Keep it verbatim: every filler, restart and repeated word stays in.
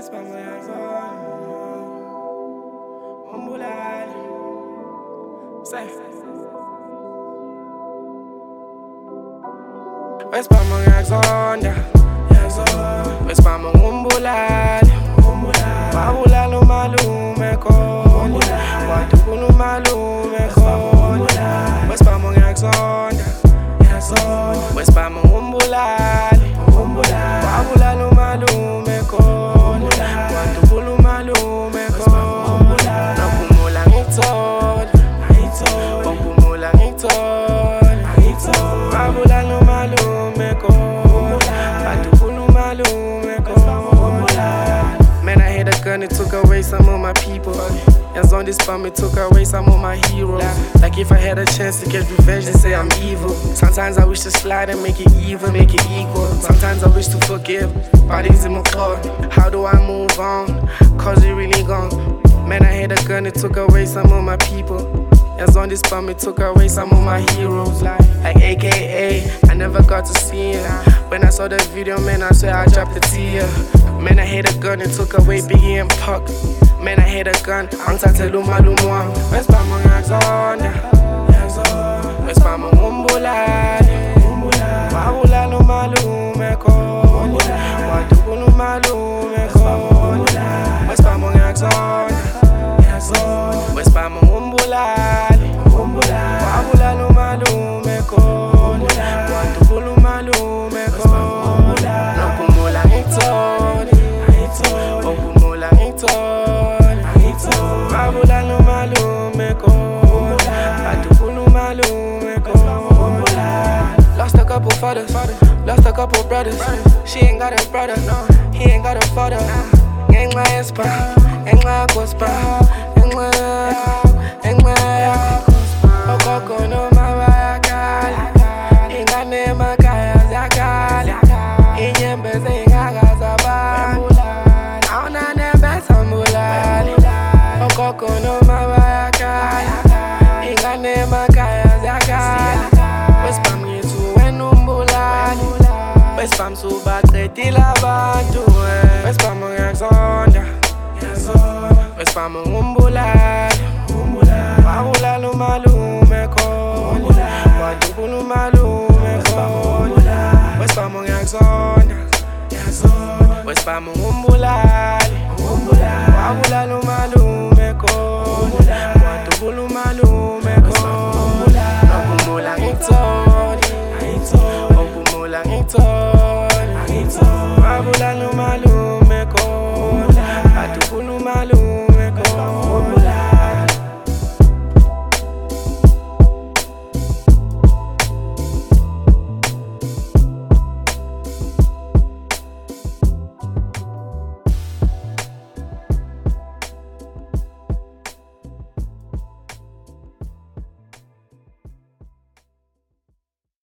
West Palm Jackson, Umbulal, say. West Palm Jackson, Jackson. West Palm Umbulal, Umbulal. Babula lo malume ko, Watuku lo malume ko. West Palm Jackson, Jackson. West Palm Umbulal, Umbulal. Babula lo malume ko, Watuku lo malume ko. Napumula ngitol, Napumula ngitol, Babula lo malume ko, Watuku lo malume ko. Man, I hit a gun, it took away some of my people. Hands on this bomb, it took away some of my heroes. Like if I had a chance to get revenge, they say I'm evil. Sometimes I wish to slide and make it even, make it equal. Sometimes I wish to forgive, bodies in my car. How do I move on? Cause it really gone. Man, I hit a gun, it took away some of my people. Hands on this bomb, it took away some of my heroes. Like, like A K A, I never got to see it. When I saw the video, man, I swear I dropped a tear. Man, I hit a gun, it took away Biggie and Puck. Man, I hit a gun, I'm to Luma Lumwa. West Palm Jackson, West Palm Umbulal, Babula lo malume ko, Watuku lo malume ko. West Palm Jackson, West Palm Umbulal, Babula lo malume ko, Watuku lo malume ko. Napumula ngitol, Napumula ngitol, Babula lo malume ko, Watuku lo malume ko. Lost a couple fathers, lost a couple brothers. She ain't got a brother, he ain't got a father. Gang my espa, gang my cospa, gang my, gang my. Okoko no mawakal, inga ne makaya zakal, inyembe zinga gazaban, auna nebe sambulal. Okoko no mawakal, inga ne makaya zakal. West Palm yitu enumbulal, West Palm subakreti labantu. West Palm Jackson, West Palm Umbulal, Babula lo malume ko, Watuku lo malume ko. West Palm Jackson, West Palm Umbulal, Babula lo malume ko, Watuku lo malume ko. Napumula ngitol, Napumula ngitol, Babula lo malume ko, Watuku lo malume.